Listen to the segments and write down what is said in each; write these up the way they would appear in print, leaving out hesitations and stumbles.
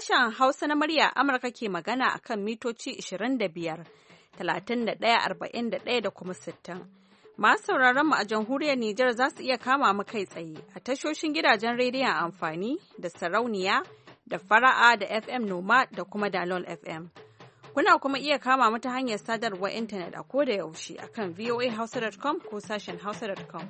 Sashen Hausa na murya Amurka ke magana a kan mitoci 25, 31, 41 da kuma 60. Masu sauraron mu a jamhuriyar Nijar za su iya kama mu kai tsaye a tashoshin gidajen rediyon amfani da sarauniya da fara'a da FM Noma da kuma Dalol FM. Kuna kuma iya kama mu ta hanyar sadarwar intanet a koda yaushe a kan voahausa.com ko sashen hausa.com.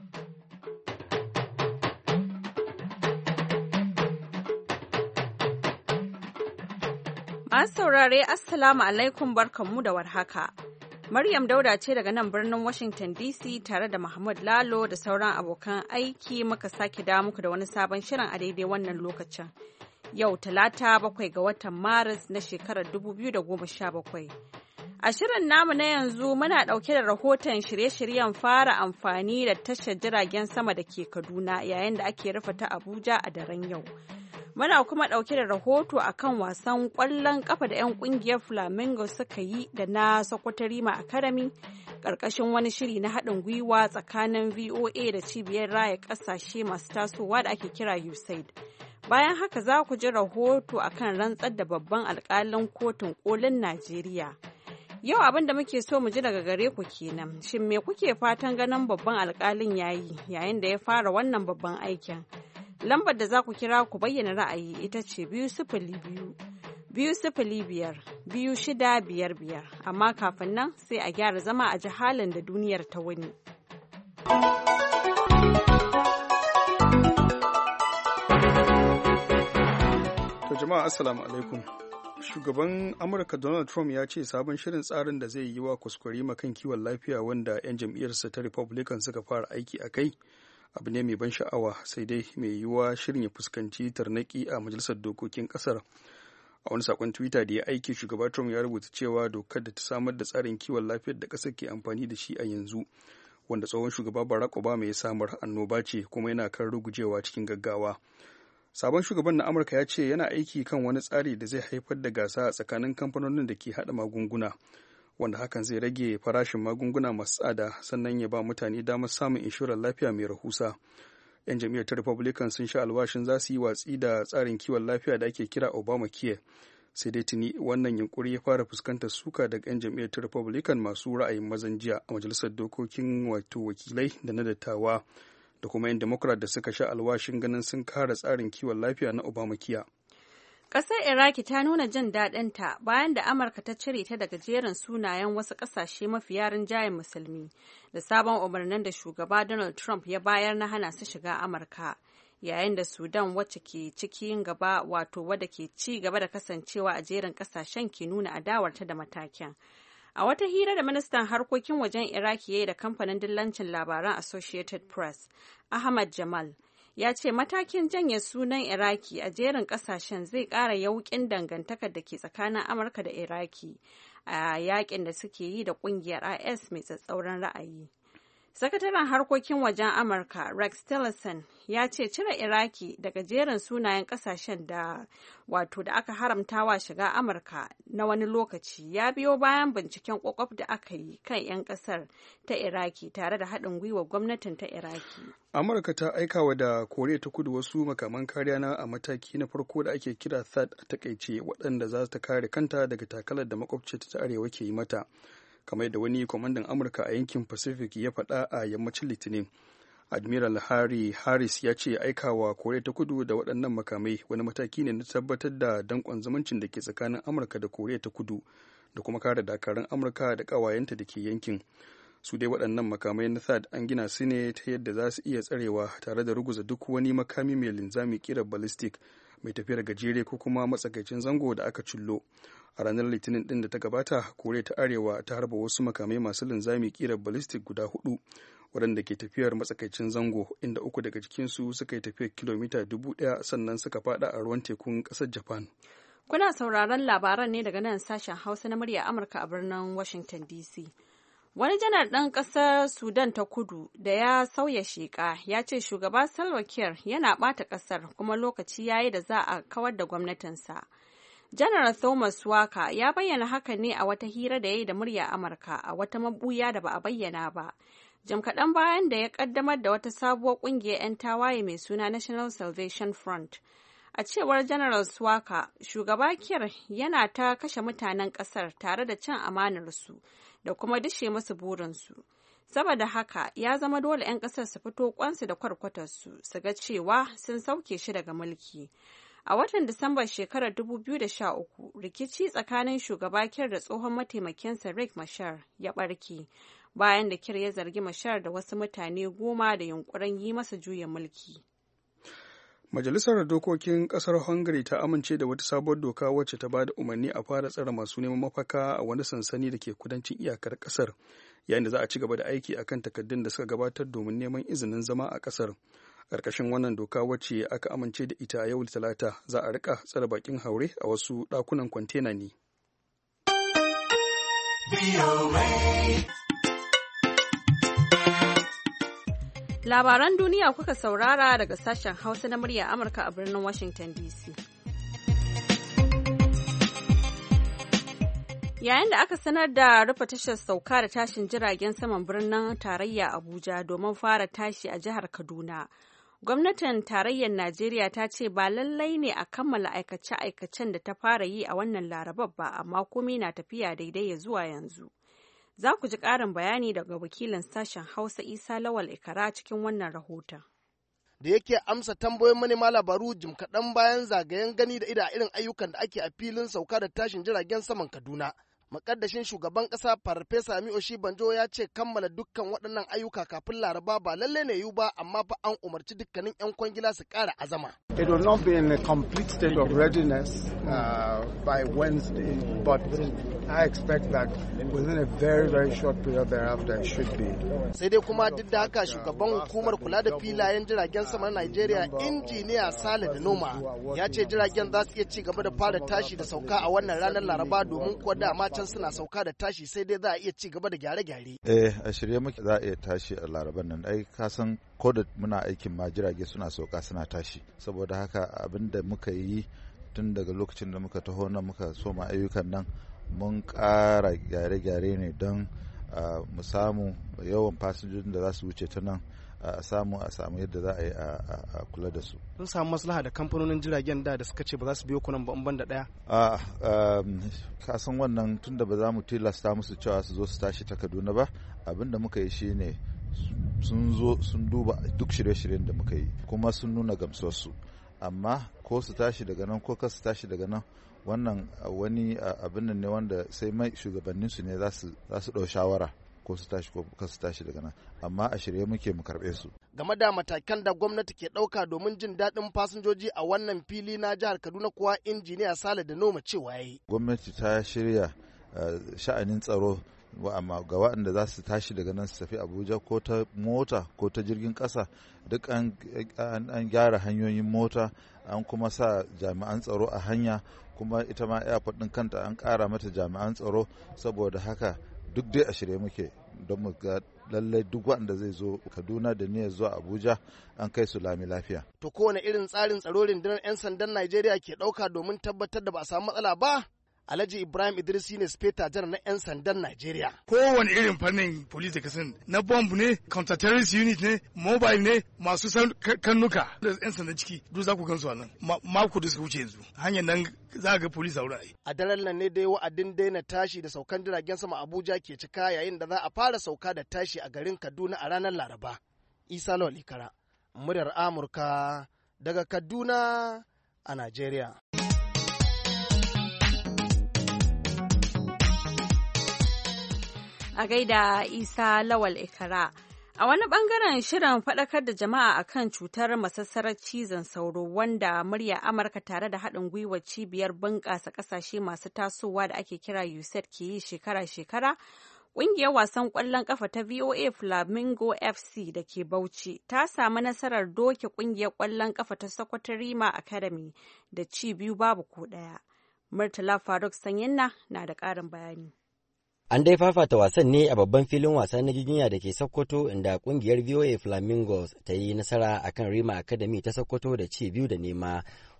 Masu saurare Assalamu alaikum barkanmu da warhaka. Maryam Dauda ce daga nan birnin Washington DC tare da Mahmud Lalo da sauran abokan aiki muka sake dawo muku da wani sabon shirin a daidai wannan lokacin. Yau Talata 7 ga watan Maris na shekarar 2017. A shirin namu na yanzu muna ɗauke da rahoton shirye-shiryen fara amfani da tashar jiragen sama da ke Kaduna yayin da ake rufe ta Abuja a daren yau. Muna kuma ɗauke da rahoto a kan wasan ƙwallon ƙafa da 'yan ƙungiyar Flamingo suka yi da na Sokoto Rima Academy ƙarƙashin wani shiri na haɗin gwiwa tsakanin VOA da cibiyar raya ƙasashe masu tasowa da ake kira USAID. Bayan haka za ku ji rahoto a kan rantsar da babban alƙalin kotun ƙolin Najeriya. Yau abin da muke so mu ji daga gare ku kenan, shin me kuke fatan ganin babban alƙalin yayin da ya fara wannan babban aikin? Lambar da za ku kira ku bayyana ra'ayi ita ce 2-0-2-5-2-6-5-5, amma kafin nan sai a gyara zama a ji halin da duniyar ta wuni. To jama'a assalamu alaikum. Shugaban Amurka Donald Trump ya ce sabon shirin tsarin da zai yi wa kwaskwarima kan kiwon lafiya wanda 'yan jam'iyyarsa ta Republican suka fara aiki a kai abu ne mai ban sha'awa, sai dai mai yiwuwa shirin ya fuskanci tarnaki a majalisar dokokin kasar. A wani sakon Twitter da ya aiki, shugaba Trump ya rubuta cewa dokar da ta samar da tsarin kiwon lafiyar da kasar ke amfani da shi a yanzu, wanda tsohon shugaba Barack Obama ya samar, annoba ce kuma yana kan rugujewa cikin gaggawa. Sabon shugaban na Amurka ya ce yana aiki kan wani tsari da zai haifar da gasa a tsakanin kamfanonin da ke haɗa magunguna, wanda hakan zai rage farashin magunguna masu tsada sannan ya ba mutane damar samun inshorar lafiya mai rahusa. 'Yan jam'iyyar ta Republican sun sha alwashin za su yi watsi da tsarin kiwon lafiya da ake kira Obamacare, sai dai tuni wannan yunkuri ya fara fuskantar suka daga 'yan jam'iyyar ta Republican masu ra'ayin mazan jiya a majalisar dokokin wakilai da na dattawa, da kuma 'yan Democrat da suka sha alwashin ganin sun kare tsarin kiwon lafiya na Obamacare. Ƙasar Iraki ta nuna jin daɗinta bayan da Amurka ta cire ta daga jerin sunayen wasu ƙasashe mafiya rinjayen musulmi da sabon umarnin da shugaba Donald Trump ya bayar na hana su shiga Amurka, yayin da Sudan wacce ke cikin gaba wadda ke ci gaba da kasancewa a jerin ƙasashen ke nuna adawarta da matakin. A wata hira da ministan harkokin wajen Iraki ya yi da kamfanin dillancin labaran Associated Press, Ahmad Jamal, ya ce matakin janye sunan Iraki a jerin kasashen zai ƙara yauƙin dangantakar da ke tsakanin Amurka da Iraki a yakin da suke yi da ƙungiyar IS mai tsatsauran ra'ayi. Sakataren harkokin wajen Amurka Rex Tillerson ya ce cire Iraki daga jerin sunayen kasashen da aka haramtawa shiga Amurka na wani lokaci ya biyo bayan binciken kwakwaf da aka yi kan 'yan kasar ta Iraki tare da haɗin gwiwa gwamnatin ta Iraki. Amurka ta aikawa da Koriya ta Kudu wasu makaman kariya na a mataki na farko da ake kira THAAD a takaice, waɗanda za ta kare kanta daga takalar da makwabciyarta ta arewa ke yi mata, kamar da wani kwamandan Amurka a yankin Pacific ya faɗa a yammacin Litinin. Admiral Harry Harris ya ce aikawa Koriya ta Kudu da waɗannan makamai wani mataki ne na tabbatar da danƙon zumuncin da ke tsakanin Amurka da Koriya ta Kudu da kuma kare dakarun Amurka da ƙawayenta da ke yankin. Su dai waɗannan makamai na THAAD an gina su ne ta yadda za su iya tsarewa tare da ruguza duk wani makami mai linzami ƙirar ballistic mai tafiyar gajere ko kuma matsakaicin zango da aka cillo. A ranar Litinin ɗin da ta gabata, Koriya ta Arewa ta harba wasu makamai masu linzami ƙirar ballistic guda 4 waɗanda ke tafiyar matsakaicin zango, inda 3 daga cikinsu suka yi tafiyar kilomita 1,000 sannan suka fada a ruwan tekun ƙasar Japan. Kuna sauraron labaran ne daga nan sashen Hausa na murya Amurka a birnin Washington DC. Wani janar ɗan ƙasar Sudan ta Kudu da ya sauya sheƙa ya ce shugaba Salva Kiir yana ɓata ƙasar kuma lokaci ya yi da za a kawar da gwamnatinsa. Janar Thomas Waka ya bayyana haka ne a wata hira da ya yi da murya Amurka a wata mabuya da ba a bayyana ba. Jim kaɗan bayan da ya ƙaddamar da wata sabuwar ƙungiyar 'yan tawaye mai suna National Salvation Front. A cewar General Swaka, shugaba Kiir yana ta kashe mutanen ƙasar tare da cin amanarsu da kuma dishe musu burinsu. Saboda haka ya zama dole 'yan ƙasar su fito kwansu da kwarkwatarsu su ga cewa sun sauke shi daga mulki. A watan Disambar shekarar 2013, rikici tsakanin shugaba Kiir da tsohon mataimakinsa Riek Machar ya ɓarke, bayan da Kiir ya zargi Machar da wasu mutane 10 da yunkurin yi masa juyin mulki. Majalisar Dokokin Ƙasar Hungary ta amince da wata sabuwar doka wacce ta ba da umarni a fara tsare masu neman mafaka a wani sansani da ke kudancin iyakar ƙasar, yayin da za a ci gaba da aiki akan takardun da suka gabatar domin neman izinin zama a ƙasar. Ƙarƙashin wannan doka wacce aka amince da ita yau Talata, za a rika tsare bakin haure a wasu ɗakunan kwantena ne. Labaran duniya kuka saurara daga sashen Hausa na murya Amurka a birnin Washington DC. Yayin da aka sanar da rufe tashar sauka da tashin jiragen saman birnin tarayya Abuja domin fara tashi a jihar Kaduna, gwamnatin tarayyar Najeriya ta ce ba lallai ne a kammala aikace-aikacen da ta fara yi a wannan Larabar ba, amma komai na tafiya daidai ya zuwa yanzu. Za ku ji ƙarin bayani daga wakilin sashen Hausa Isa Lawal Ikara cikin wannan rahoton. Da yake amsa tambayoyin manema labaru jim kaɗan bayan zagayen gani da irin ayyukan da ake a filin sauka da tashin jiragen saman Kaduna. Makaddashin shugaban ƙasa Farfesa Miyoshi Banjo ya ce kammala dukkan waɗannan ayyuka kafin Laraba ba lalle ne yiwu ba, amma fa an umarci dukkanin 'yan kwangila su ƙara azama. It will not be in a complete state of readiness by Wednesday, but I expect that within a very, very short period thereafter it should be. Sai dai kuma duk da haka shugaban hukumar kula da filayen jiragen sama na Najeriya, Injiniya Sale da Noma, ya ce jiragen za su iya ci gaba da fara tashi da sauka a wannan ranar Laraba, domin kuwa dama can suna sauka da tashi, sai dai za a iya ci gaba da gyare-gyare. A shirye muke za a iya tashi a Laraban nan. Ai ka san ko da muna aikin ma jirage suna sauka suna tashi. Saboda haka abin da muka yi tun daga lokacin da muka taho nan muka soma ayyukan nan, mun ƙara gyare-gyare ne don mu samu yawan fasinjojin da za su wuce ta nan a samu yadda za a yi a kula da su. Sun samu maslaha da kamfanonin jiragen da suka ce ba za su biyo kunan ban da ɗaya? Ka san wannan tun da ba za mu tilasta musu cewa su zo su tashi ta Kaduna ba, abin da muka yi shine sun zo sun duba duk shirye-shiryen da muka yi kuma sun nuna gamsuwarsu, amma ko su tashi daga nan ko ka su tashi daga nan, wannan wani abin nan ne wanda sai mai shugabanninsu ne za su ɗau shawara ko su tashi ko ka su tashi daga nan, amma a shirye muke mu karɓe su. Game da matakan da gwamnati ke ɗauka domin jin daɗin fasinjoji a wannan fili na jihar Kaduna kuwa, Injiniya Sale da Noma cewa yayi. Gwamnati ta shirya sha'anin tsaro amma ga waɗanda za su tashi daga nan su tafi Abuja ko ta mota ko ta jirgin ƙasa, duk an gyara hanyoyin mota, an kuma sa jami'an tsaro a hanya, kuma ita ma airport ɗin kanta an ƙara mata jami'an tsaro. Saboda haka duk dai a shirye muke don mu ga lallai duk waɗanda zai zo Kaduna da niyyar zuwa Abuja an kai su lami lafiya. To kowane irin tsarin tsaro rundunar 'yan sandan Najeriya ke ɗauka domin tabbatar da ba a samu matsala ba? Alhaji Ibrahim Idrisi ne Speta Janar na 'yan sandan Najeriya. Kowane irin fannin police da kasan na bomb ne, counter-terrorist unit ne, mobile ne, masu kannuka da 'yan sandan ciki duk za ku gansu a nan. Mako da suka wuce yanzu. Hanyar nan za ga police a wurin. A daren nan ne dai wa'adin daina tashi da saukan jiragen sama Abuja ke cika, yayin da za a fara sauka da tashi a garin Kaduna a ranar Laraba. Isa Lawal Ikara, muryar Amurka daga Kaduna a Najeriya. A gaida Isa Lawal Ikara. A wani bangaren shirin faɗakar da jama'a akan cutar masassarar cizon sauro, wanda murya Amurka tare da haɗin gwiwar cibiyar bunƙasa ƙasashe masu tasowa da ake kira USAID ke yi shekara-shekara, ƙungiyar wasan ƙwallon ƙafa ta VOA Flamingo FC da ke Bauchi ta samu nasarar doke ƙungiyar ƙwallon ƙafa ta Sokoto Rima Academy da ci 2 babu ko ɗaya. Murtala Faruk Sanyinna na da ƙarin bayani. An dai fafata wasan ne a babban filin wasa na Giginya da ke Sokoto, inda kungiyar VOA Flamingos ta yi nasara akan Rima Academy ta Sokoto da ci 2 da nema.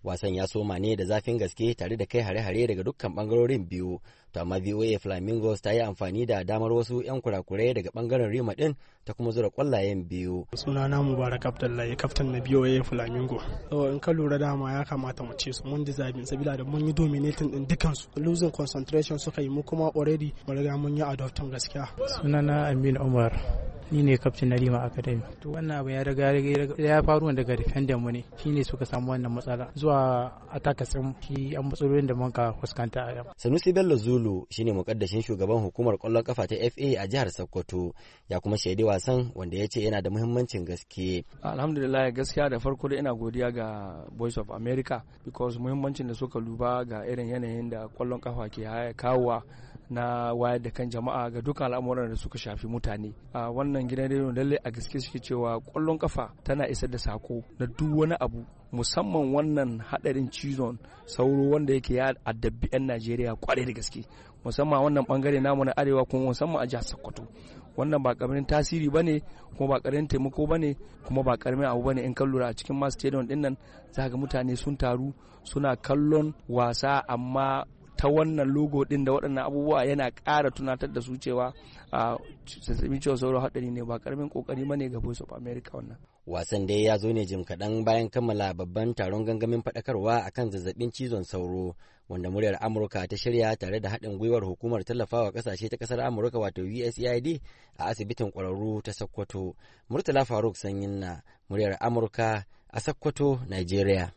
Wasan ya soma ne da zafin gaske tare da kai hare-hare daga dukkan bangarorin biyu. To amma VOA Flamingos ta yi amfani da damar wasu 'yan kurakurai daga bangaren Rima din ta kuma zura kwallayen biyu. Sunana Mubarak Abdullahi, kaftan na VOA Flamingo. In ka lura dama ya kamata mu ce su mun deserve sabila da mun yi dominating din dukansu. Losing concentration suka yi mu kuma already mun riga mun yi adopting gaskiya. Sunana Amin Umar. Ni ne kaftin na Rima Academy. To wannan abu ya faru daga defender mu ne. Shine suka samu wannan matsala. Zuwa attackers din shi an matsalolin da muka fuskanta a yau. Sanusi Bello Zulu shine mukaddashin shugaban hukumar kwallon kafa ta FA a jihar Sokoto. Ya kuma shaidi wasan wanda ya ce yana da muhimmancin gaske. Alhamdulillah gaskiya da farko da ina godiya ga Voice of America because muhimmancin da suka luba ga irin yanayin da kwallon kafa ke kawowa na wayar da kan jama'a ga dukkan al'amuran da suka shafi mutane. A wannan gidan rediyo lalle a gaske suke cewa kwallon kafa tana isar da sako na duk wani abu, musamman wannan hadarin cizon sauro wanda yake ya addabi 'yan Najeriya kwarai da gaske, musamman wannan bangare namu na arewa kuma musamman a jihar Sokoto. Wannan ba karamin tasiri bane kuma ba karamin taimako bane kuma ba karamin abu bane in kan lura a cikin masu stadium din nan za ga mutane sun taru suna kallon wasa, amma ta wannan logo din da waɗannan abubuwa yana ƙara tunatar da su cewa zazzabin cizon sauro haɗari ne, ba ƙaramin ƙoƙari ba ne ga Voice of America wannan. Wasan dai ya zo ne jim kaɗan bayan kammala babban taron gangamin faɗakarwa akan zazzabin cizon sauro wanda muryar Amurka ta shirya tare da haɗin gwiwar hukumar tallafawa ƙasashe ta ƙasar Amurka wato USAID a asibitin ƙwararru ta Sokoto. Murtala Faruk Sanyinna, muryar Amurka a Sokoto, Nigeria.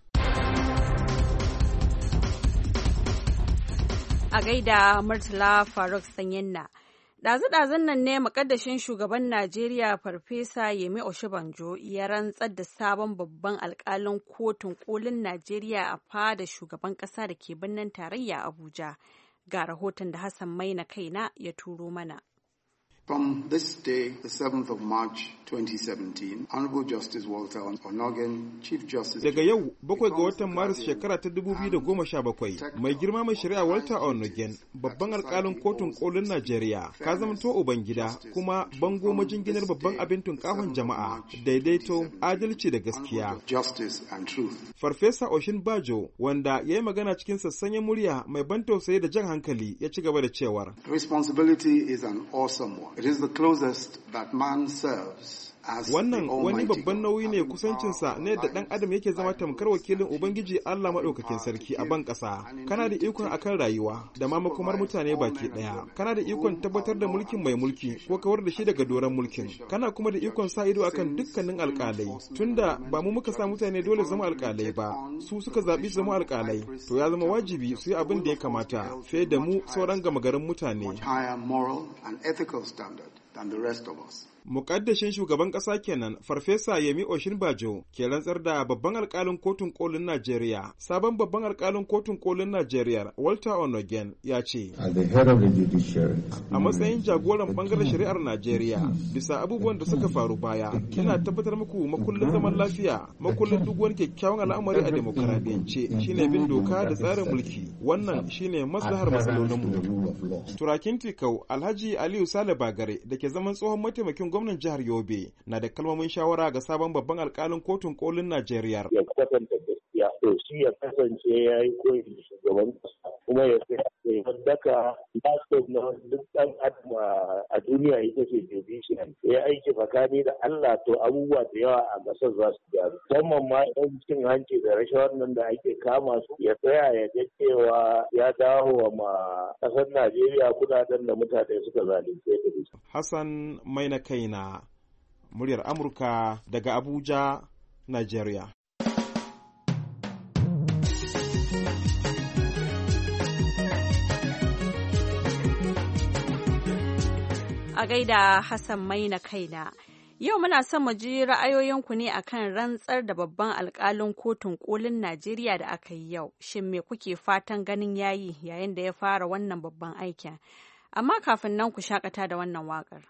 A gaida Murtala Faruk Sanyinna. Ɗazu-ɗazun nan ne makaddashin shugaban Najeriya Farfesa Yemi Oshibanjo ya rantsar da sabon babban alkalin kotun kolin Najeriya a fada shugaban ƙasa da ke birnin tarayya Abuja. Ga rahoton da Hassan Maina kaina ya turo mana. From this day, the 7th of March 2017, Honorable Justice Walter Onogen, Chief Justice... Daga yau, 7 ga watan Maris shekara ta 2017, mai girma mai shari'a Walter Onogen, babban alkalin kotun kolin Najeriya, ka zamanto Ubangida kuma bango majinginar babban abin tunkahon jama'a, daidaito, adalci da gaskiya. Farfesa Oshin Bajo, wanda ya yi magana cikin sassanyen murya mai ban tausayi da jan hankali, ya ci gaba da cewar. Responsibility is an awesome one. It is the closest that man serves. Wannan wani babban nauyi ne kusancinsa ne da ɗan adam yake zama tamkar wakilin Ubangiji Allah maɗaukakin sarki a ban ƙasa. Kana da ikon akan rayuwa da ma makomar mutane baki ɗaya. Kana da ikon tabbatar da mulkin mai mulki ko kawar da shi daga doron mulkin. Kana kuma da ikon sa ido akan dukkanin alƙalai. Tunda ba mu muka sa mutane dole zama alƙalai ba, su suka zaɓi su zama alƙalai. To ya zama wajibi su yi abin da ya kamata fiye da mu sauran gama garin mutane. Mukaddashin shugaban ƙasa kenan Farfesa Yemi Oshinbajo ke rantsar da babban alƙalin kotun kolin Najeriya. Sabon babban alƙalin kotun kolin Najeriya Walter Onogen ya ce, a matsayin jagoran bangaren shari'ar Najeriya bisa abubuwan da suka faru baya, ina tabbatar muku makullin zaman lafiya, makullin duk wani kyakkyawan al'amari a demokaradiyance shine bin doka da tsarin mulki. Wannan shine maslahar matsalolinmu. Turakin Tikau Alhaji Aliyu Sale Bagare da ke zaman tsohon mataimakin gwamnan jihar Yobe na da kalmomin shawara ga sabon babban alkalin kotun kolin Najeriya. Ya kwatanta gaskiya, to shi ya kasance ya yi koyi da shugaban kasa kuma ya sai daka laptop na duk ɗan adam a duniya ita ce judiciary. Ya aiki tsakani da Allah, to abubuwa da yawa a gasar za su gyaru. Musamman ma ɗan cin hanci da rashawar nan da ake kama su, ya tsaya ya ga cewa ya dawo wa ma ƙasar Najeriya kudaden da mutane suka zalunce da. Hassan Maina kaina, muryar Amurka daga Abuja, Najeriya. A gaida Hassan Maina kaina. Yau muna son mu ji ra'ayoyinku ne akan rantsar da babban alkalin kotun kolin Najeriya da aka yi yau. Shin me kuke fatan ganin yayi yayin da ya fara wannan babban aikin? Amma kafin nan ku shakata da wannan waƙar.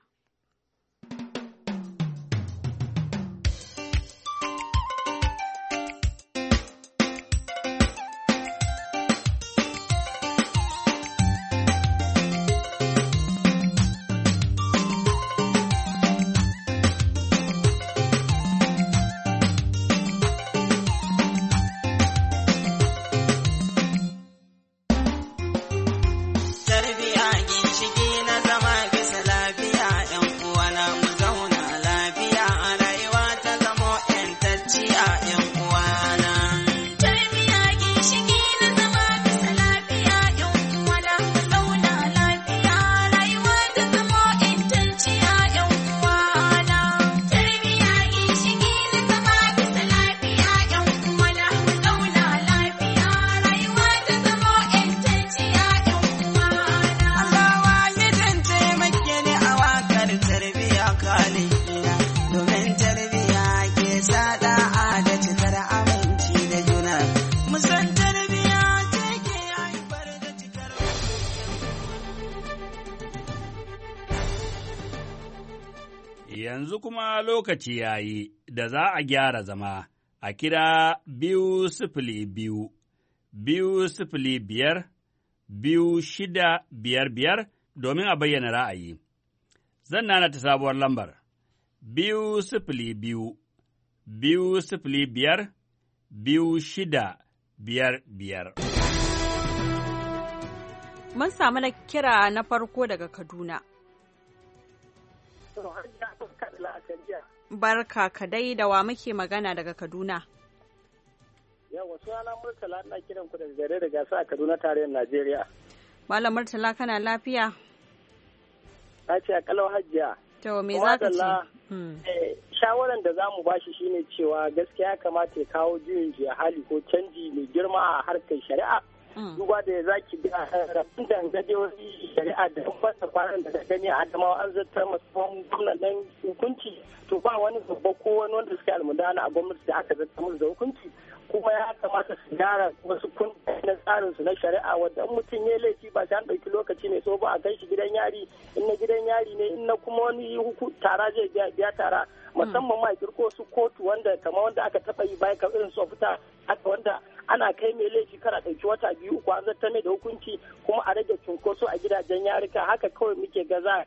iyalina domin tarbiyya ke sa da'a da cikar aminci da juna. Musan tarbiyya ce ke haifar da cikar. Yanzu kuma lokaci ya yi da za a gyara zama a kira 202 205 2655 domin a bayyana ra'ayi. Zan nana ta sabuwar lambar 202 205 2655. Mun samu na kira na farko daga Kaduna. Barka ka dai, da wa muke magana daga Kaduna? Yawa, sunana Murtala, ina kiran ku daga gare da gasa a Kaduna tarayyar Najeriya. Malam Murtala, kana lafiya? Na ce a kalau Hajiya. To me za ka ce? Shawaran da za mu bashi shine cewa gaskiya ya kamata ya kawo juyin juya hali ko canji mai girma a harkar shari'a. Duba da za ki ga rabin dangadewoyi shari'a da wata kwanan da ta gani a Adamawa an zartar masu gwamnan hukunci, to ba wani babba ko wani wanda suke almudana a gwamnati da aka zartar musu da hukunci, kuma ya kamata su gyara wasu kundin na tsarin su na shari'a wanda in mutum ya laifi ba sai an ɗauki lokaci mai so ba a kai shi gidan yari, in na gidan yari ne, in na kuma wani tara zai biya tara, musamman ma kirko su kotu wanda kamar wanda aka taɓa yi bayan kamar irin su fita haka wanda ana kai mai laifi kara ɗauki wata biyu uku an zartar mai da hukunci kuma a rage cunkoso a gidajen yarika, haka kawai muke gaza.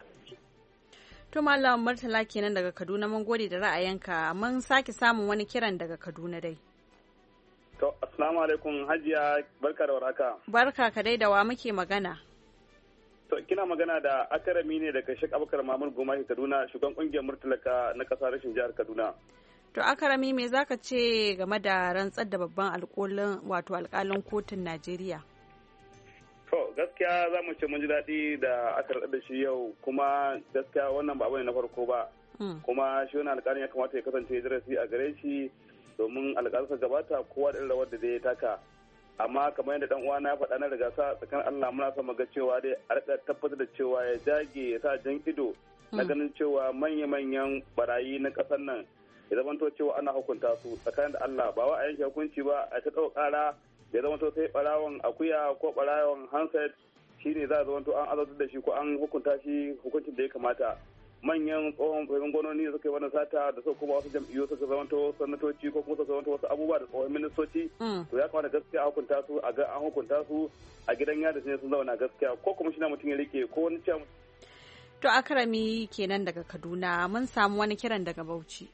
To Malam Murtala kenan daga Kaduna, mun gode da ra'ayinka. Mun sake samun wani kiran daga Kaduna dai. To assalamu alaikum Hajiya, barka da warhaka. Barka ka dai, da wa muke magana? To kina magana da Akarami ne daga Sheikh Abubakar Mahmud Gumahi Kaduna, shugaban kungiyar Murtalaka na ƙasa rashin jihar Kaduna. To Akarami, me zaka ce game da rantsar da babban alƙalin kotun Najeriya? To gaskiya za mu ce mun ji daɗi da aka rantsar da shi yau, kuma gaskiya wannan ba abu ne na farko ba. Kuma shi wannan alƙalin ya kamata ya kasance darasi a gare shi, domin alƙalinsa gabata kowa da irin rawar da zai taka. Amma kamar yadda dan uwa na faɗa na riga sa tsakanin Allah muna son mu ga cewa dai a rika tabbatar da cewa ya dage ya sa jan ido na ganin cewa manya-manyan barayi na ƙasar nan ya zamanto cewa ana hukunta su tsakanin da Allah, ba wa a yanke hukunci ba a ta ɗau ƙara ya zamanto sai ɓarawon akuya ko ɓarawon handset shi ne za a zamanto an azabtar da shi ko an hukunta shi hukuncin da ya kamata. Manyan tsohon fahimtar gononi da suka yi wannan sata da suka kuma wasu jam'iyyu suka zamanto sanatoci ko kuma suka zamanto wasu abubuwa da tsohon ministoci, to ya kamata gaskiya a hukunta su, a ga an hukunta su a gidan yada ne sun zauna gaskiya, ko kuma shi na mutum ya rike ko wani can. To Akarami kenan daga Kaduna. Mun samu wani kiran daga Bauchi.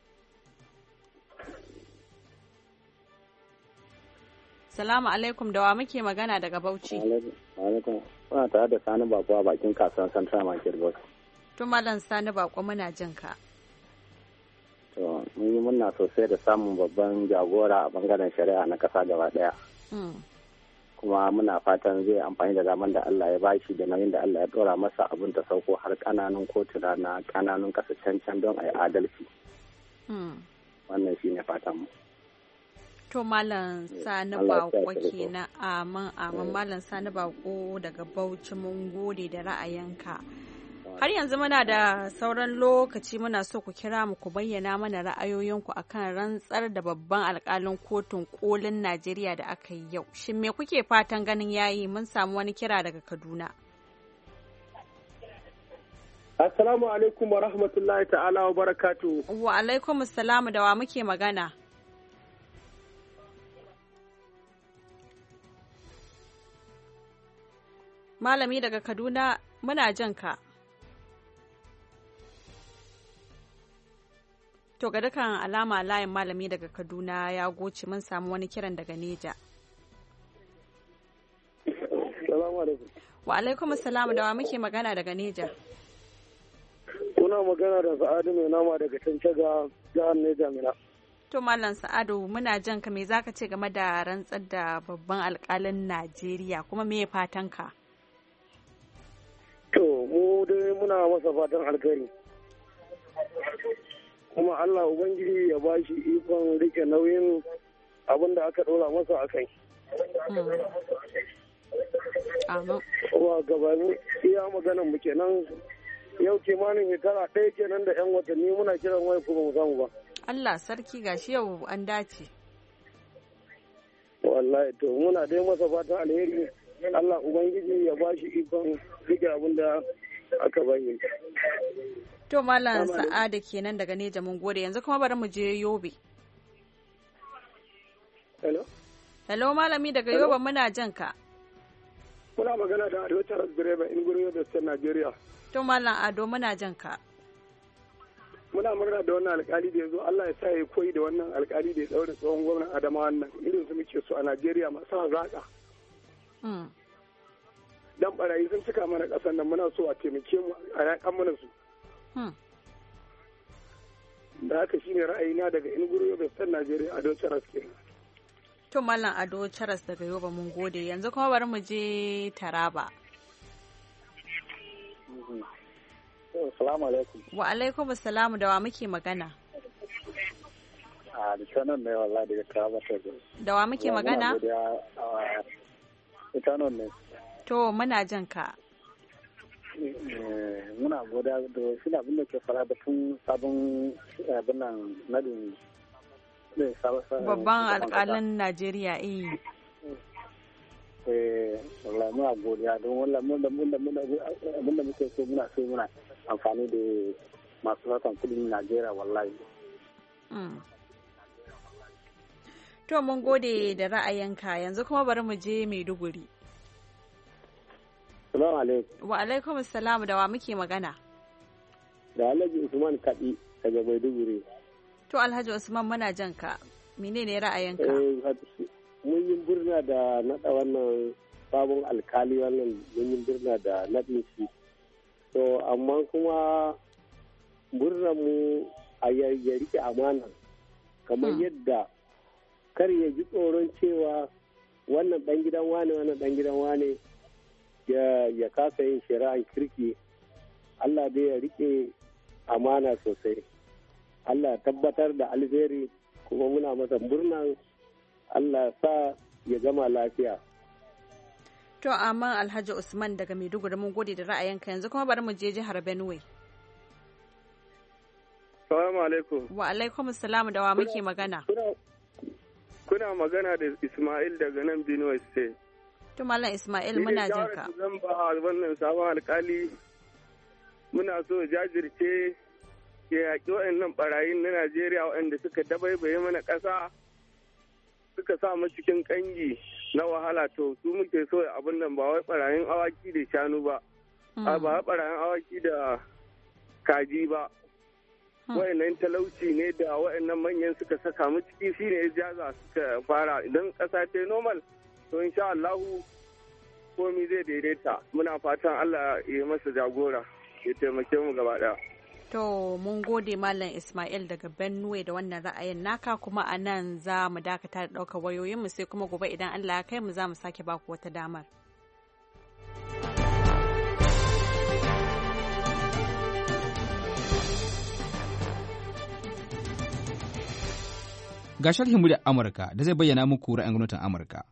Salamu alaikum, da wa muke magana daga Bauchi? Alaikum. Kuna tare da Sani Bako a bakin kasuwar Central Market Bauchi. To Malam Sani Bako, muna jin ka. To mun yi murna sosai da samun babban jagora a bangaren shari'a na kasa gaba daya. Kuma muna fatan zai amfani da zaman da Allah ya bashi da nauyin da Allah ya dora masa abin ta sauko har kananun kotuna na kananun kasa can don a yi adalci. Wannan shi ne fatan mu. To Malam Sani Bako kenan, amin Malam Sani Bako daga Bauchi, mun gode da ra'ayinka. Har yanzu muna da sauran lokaci, muna so ku kira mu ku bayyana mana ra'ayoyinku akan rantsar da babban alkalin kotun kolin Najeriya da aka yi yau. Shin me kuke fatan ganin yayi? Mun samu wani kira daga Kaduna. Assalamu alaikum wa rahmatullahi ta'ala wa barakatu. Wa alaikum assalamu, da wa muke magana? Malami daga Kaduna, muna jan ka. To ga dukkan alama layin malami daga Kaduna ya goce, mun samu wani kiran daga Neja. Wa alaikum assalamu, da wa muke magana daga Neja? Kuna magana da Sa'adu mai nama daga Tancaga, jihar Neja Mina. To Mallam Sa'adu, muna jan ka, me zaka ce game da rantsar da babban alkalin Najeriya, kuma me fatan ka? To mu dai muna masa fatan alkhairi. Kuma Allah Ubangiji ya ba shi ikon rike nauyin abin da aka ɗora masa a kai. Kuma gabanin iya maganan mu kenan Yau kimanin shekara ɗaya kenan da 'yan watanni muna kiran wai kuma mu samu ba. Allah sarki gashi yau an dace. Wallahi to muna dai masa fatan alheri. Allah Ubangiji ya ba shi ikon rike abin da aka bayi. To Malam Sa'ada kenan daga Neja mun gode, yanzu kuma bari mu je Yobe. Hello malami daga Yobe muna jan ka. Muna magana da Ado Charles Direba in gurin Yobe State Nigeria. To Malam Ado muna jan ka. Muna magana da wannan alkali da ya zo, Allah ya sa ya koyi da wannan alkali da ya daure tsohon gwamnan Adamawa nan irin su muke so a Najeriya masu hazaƙa. Dan barayi sun cika mana ƙasar nan, muna so a taimake mu a yaƙan mana su. Da haka shine ra'ayina daga Inguru Yobe State Nigeria, Ado Charles kenan. To Mallam Ado Charles daga Yobe mun gode, yanzu kuma bari mu je Taraba. Assalamu alaikum. Wa alaikum assalamu, da wa muke magana? Da Itanon ne wallahi daga Taraba ta zo. Da wa muke magana? Itanon ne. To muna jan ka. Muna godiya da shi abin da ke fara batun sabon abin nan nadin babban alƙalin Najeriya wallahi muna godiya don wallahi mun da muke so muna amfani da masu harkan kudin Najeriya wallahi. To mun gode da ra'ayinka, yanzu kuma bari mu je Maiduguri. Salamu alaikum. Wa alaikum assalam, da wa muke magana? Da Alhaji Usman Kadi daga Maiduguri. To Alhaji Usman muna jan ka. Menene ra'ayinka? Mun yi birna da naɗa wannan sabon alkali wannan mun yi birna da naɗin shi. To amma kuma birnan mu a ya rike amana kamar yadda kar ya ji tsoron cewa wannan ɗan gidan wane wannan ɗan gidan wane ya kasa yin shari'an kirki. Allah dai ya rike amana sosai. Allah tabbatar da alheri kuma muna masa murnan Allah sa ya gama lafiya. To amma Alhaji Usman daga Maiduguri mun gode da ra'ayinka, yanzu kuma bari mu je jihar Benue. Assalamu alaikum. Wa alaikum assalam, da wa muke magana? Kuna magana da Ismail daga nan Benue State. To Mallam Ismail muna jin ka. Zan ba wannan sabon alkali muna so jajirce ya yaƙi waɗannan ɓarayin na Najeriya waɗanda suka dabaibaye mana ƙasa suka sa mu cikin ƙangi na wahala, to su muke so abin nan ba wai ɓarayin awaki da shanu ba, ba wai ɓarayin awaki da kaji ba. Waɗannan talauci ne da waɗannan manyan suka saka mu ciki shine ya jaza suka fara. Idan ƙasa ta normal to insha Allahu komi zai daidaita. Muna fatan Allah ya masa jagora ya taimake mu gaba ɗaya. To mun gode Mallam Ismail daga Benue da wannan ra'ayin naka, kuma a nan za mu dakata da ɗaukar wayoyinmu sai kuma gobe idan Allah ya kai mu za mu sake baku wata damar. Ga sharhin muryar Amurka da zai bayyana muku ra'ayin gwamnatin Amurka.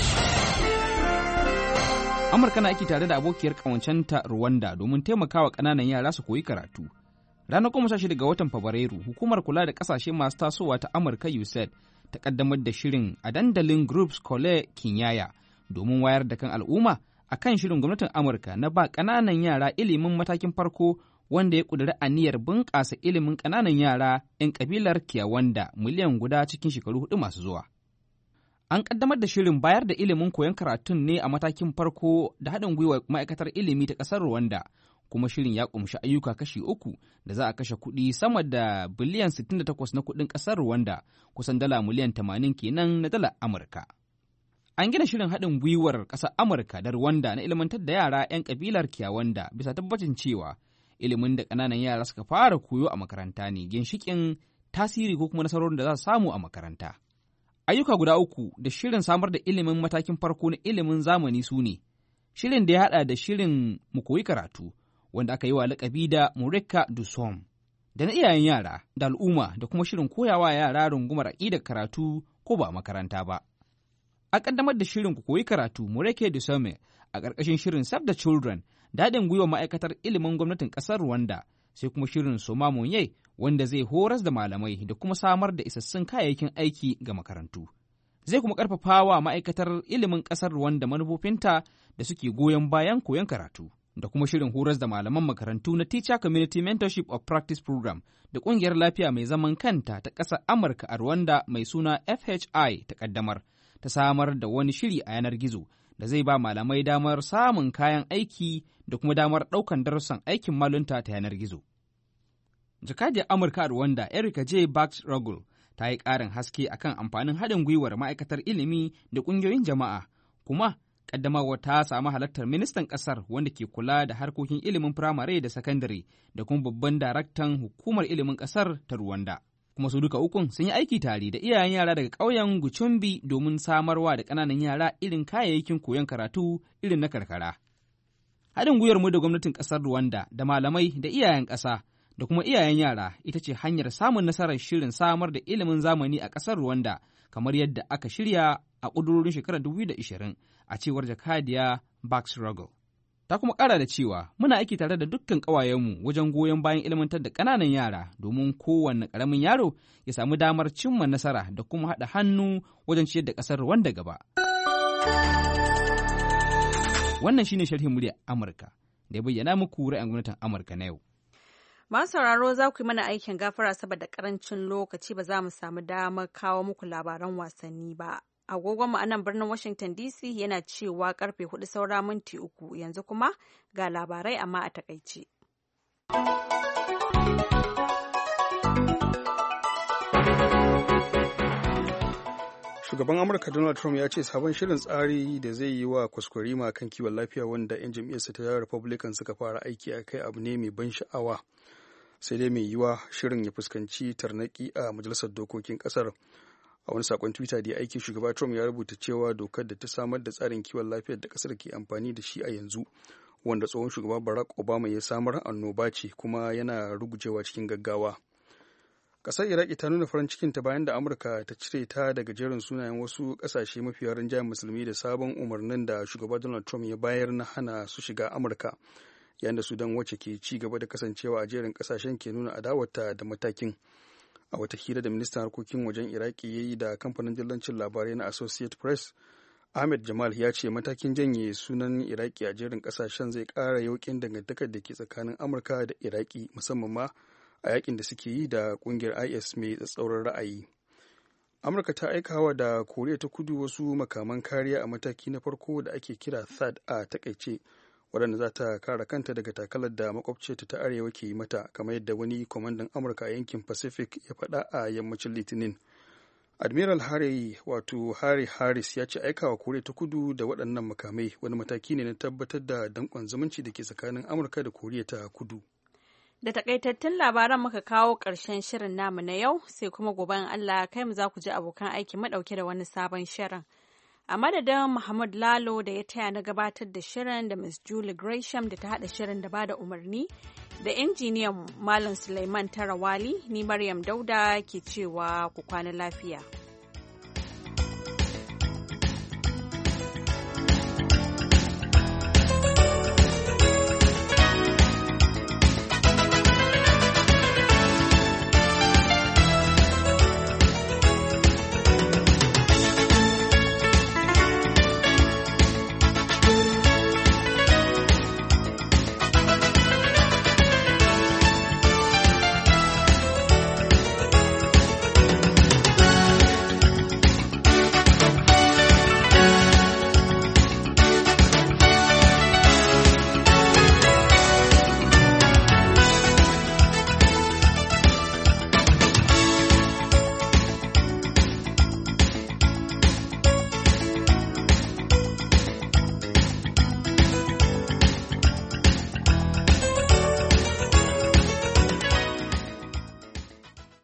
Amurka na aiki tare da abokiyar ƙawancenta Rwanda domin taimakawa ƙananan yara su koyi karatu. Ranar 16 ga watan Fabrairu, hukumar kula da ƙasashe masu tasowa ta Amurka USAID ta ƙaddamar da shirin a dandalin Groups Kole Kinyaya domin wayar da kan al'umma a kan shirin gwamnatin Amurka na ba ƙananan yara ilimin matakin farko wanda ya ƙudiri aniyar bunƙasa ilimin ƙananan yara 'yan ƙabilar Kinyawanda miliyan guda cikin shekaru 4 masu zuwa. An ƙaddamar da shirin bayar da ilimin koyon karatun ne a matakin farko da haɗin gwiwa ma'aikatar ilimi ta ƙasar Rwanda, kuma shirin ya ƙumshi ayyuka kashi 3 da za a kashe kuɗi sama da biliyan 68 na kuɗin ƙasar Rwanda, kusan dala miliyan 80 kenan na dalar Amurka. An gina shirin haɗin gwiwar ƙasar Amurka da Rwanda na ilimantar da yara 'yan ƙabilar Kinyawanda bisa tabbacin cewa ilimin da ƙananan yara suka fara koyo a makaranta ne ginshiƙin tasiri ko kuma nasarorin da za su samu a makaranta. Ayyuka guda 3 da shirin samar da ilimin matakin farko na ilimin zamani su ne, shirin da ya haɗa da shirin mu koyi karatu, wanda aka yi wa laƙabi da Mureka Dusom, da na iyayen yara da al'umma da kuma shirin koyawa yara rungumar aƙidar karatu ko ba makaranta ba. A ƙaddamar da shirin ku koyi karatu Mureka Dusome a ƙarƙashin shirin Save the Children da haɗin gwiwa ma'aikatar ilimin gwamnatin ƙasar Rwanda, sai kuma shirin Soma Monye wanda zai horas da malamai da kuma samar da isassun kayayyakin aiki ga makarantu. Zai kuma ƙarfafa wa ma'aikatar ilimin ƙasar Rwanda manufofinta da suke goyon bayan koyon karatu, da kuma shirin horas da malaman makarantu na Teacher Community Mentorship of Practice Program da ƙungiyar lafiya mai zaman kanta ta ƙasar Amurka a Rwanda mai suna FHI ta ƙaddamar, ta samar da wani shiri a yanar gizo da zai ba malamai damar samun kayan aiki da kuma damar ɗaukan darussan aikin malunta ta yanar gizo. Jakadiyar Amurka a Rwanda Erica J. Baxrogul ta yi ƙarin haske akan amfanin haɗin gwiwar ma'aikatar ilimi da ƙungiyoyin jama'a, kuma ƙaddamarwa ta samu halartar ministan ƙasar wanda ke kula da harkokin ilimin firamare da sakandare da kuma babban daraktan hukumar ilimin ƙasar ta Rwanda. Kuma su duka ukun sun yi aiki tare da iyayen yara daga ƙauyen Guchumbi domin samarwa da ƙananan yara irin kayayyakin koyon karatu irin na karkara. Haɗin gwiwar mu da gwamnatin ƙasar Rwanda da malamai da iyayen ƙasa da kuma iyayen yara ita ce hanyar samun nasarar shirin samar da ilimin zamani a ƙasar Rwanda kamar yadda aka shirya a ƙudurorin shekarar 2020 a cewar jakadiya Baxrogul. Ta kuma ƙara da cewa muna aiki tare da dukkan ƙawayenmu wajen goyon bayan ilmantar da ƙananan yara domin kowanne ƙaramin yaro ya samu damar cimma nasara da kuma haɗa hannu wajen ciyar da ƙasar Rwanda gaba. Wannan shine sharhin muryar Amurka da ya bayyana muku ra'ayin gwamnatin Amurka na yau. Masu sauraro za ku yi mana aikin gafara saboda karancin lokaci ba za mu samu damar kawo muku labaran wasanni ba. Agogonmu a nan birnin Washington DC yana cewa karfe 4 saura minti 3 yanzu kuma ga labarai amma a takaice. Shugaban Amurka Donald Trump ya ce sabon shirin tsari da zai yi wa kwaskwarima kan kiwon lafiya wanda 'yan jam'iyyarsa ta Republican suka fara aiki a kai abu ne mai ban sha'awa. Sai dai mai yiwa shirin ya fuskanci tarnaki a majalisar dokokin kasar. A wani sakon Twitter da ya aiki, shugaba Trump ya rubuta cewa dokar da ta samar da tsarin kiwon lafiyar da kasar ke amfani da shi a yanzu, wanda tsohon shugaba Barack Obama ya samar, annoba ce kuma yana rugujewa cikin gaggawa. Kasar Iraki ta nuna farin cikinta bayan da Amurka ta cire ta daga jerin sunayen wasu kasashe mafiya rinjayen musulmi da sabon umarnin da shugaba Donald Trump ya bayar na hana su shiga Amurka, yayin da Sudan wacce ke ci gaba da kasancewa a jerin kasashen ke nuna adawarta da matakin. A wata hira da ministan harkokin wajen Iraki ya yi da kamfanin dillancin labarai na Associated Press, Ahmed Jamal ya ce matakin janye sunan Iraki a jerin kasashen zai ƙara yauƙin dangantakar da ke tsakanin Amurka da Iraki, musamman ma a yakin da suke yi da kungiyar IS mai tsatsauran ra'ayi. Amurka ta aikawa da Koriya ta Kudu wasu makaman kariya a mataki na farko da ake kira THAAD a takaice, waɗanda za ta kare kanta daga takalar da makwabciyarta ta arewa ke yi mata, kamar yadda wani kwamandan Amurka a yankin Pacific ya faɗa a yammacin Litinin. Admiral Harry Harris ya ce aikawa Koriya ta Kudu da waɗannan makamai wani mataki ne na tabbatar da danƙon zumunci da ke tsakanin Amurka da Koriya ta Kudu. Da takaitattun labaran muka kawo ƙarshen shirin namu na yau, sai kuma gobe in Allah kai mu za ku ji abokan aiki madauke da wani sabon shirin. A madadin Muhammad Lalo da ya taya na gabatar da shirin da Miss Julie Gresham da ta haɗa shirin da bada umarni da injiniyan Malam Suleiman Tarawali, ni Maryam Dauda ke cewa ku kwana lafiya.